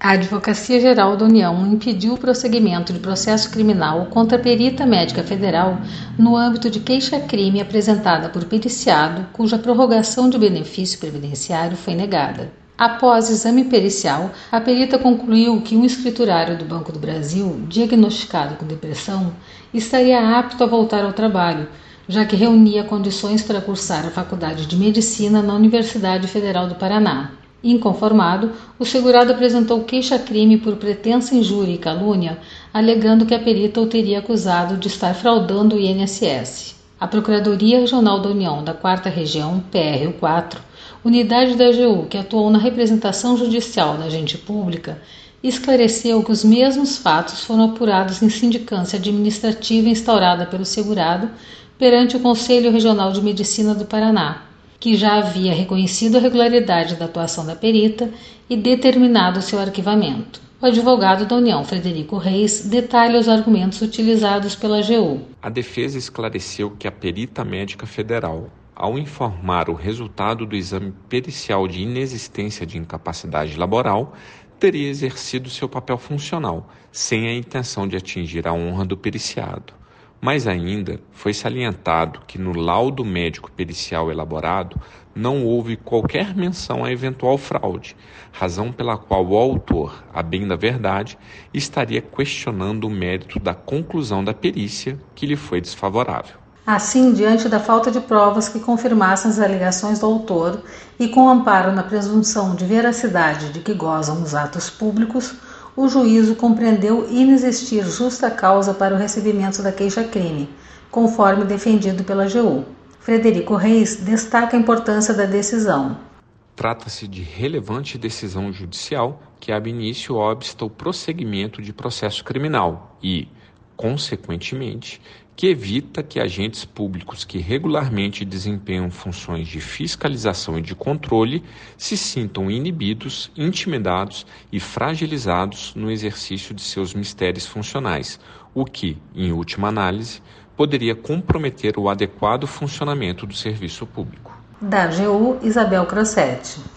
A Advocacia Geral da União impediu o prosseguimento de processo criminal contra a Perita Médica Federal no âmbito de queixa-crime apresentada por periciado, cuja prorrogação de benefício previdenciário foi negada. Após exame pericial, a perita concluiu que um escriturário do Banco do Brasil, diagnosticado com depressão, estaria apto a voltar ao trabalho, já que reunia condições para cursar a Faculdade de Medicina na Universidade Federal do Paraná. Inconformado, o segurado apresentou queixa-crime por pretensa injúria e calúnia, alegando que a perita o teria acusado de estar fraudando o INSS. A Procuradoria Regional da União da 4ª Região, PRO4, unidade da AGU que atuou na representação judicial da agente pública, esclareceu que os mesmos fatos foram apurados em sindicância administrativa instaurada pelo segurado perante o Conselho Regional de Medicina do Paraná, que já havia reconhecido a regularidade da atuação da perita e determinado seu arquivamento. O advogado da União, Frederico Reis, detalha os argumentos utilizados pela AGU. A defesa esclareceu que a Perita Médica Federal, ao informar o resultado do exame pericial de inexistência de incapacidade laboral, teria exercido seu papel funcional, sem a intenção de atingir a honra do periciado. Mas ainda foi salientado que no laudo médico pericial elaborado não houve qualquer menção a eventual fraude, razão pela qual o autor, a bem da verdade, estaria questionando o mérito da conclusão da perícia que lhe foi desfavorável. Assim, diante da falta de provas que confirmassem as alegações do autor e com amparo na presunção de veracidade de que gozam os atos públicos, o juízo compreendeu inexistir justa causa para o recebimento da queixa-crime, conforme defendido pela AGU. Frederico Reis destaca a importância da decisão. Trata-se de relevante decisão judicial que ab início obsta o prosseguimento de processo criminal e, consequentemente, que evita que agentes públicos que regularmente desempenham funções de fiscalização e de controle se sintam inibidos, intimidados e fragilizados no exercício de seus mistérios funcionais, o que, em última análise, poderia comprometer o adequado funcionamento do serviço público. Da AGU, Isabel Crossetti.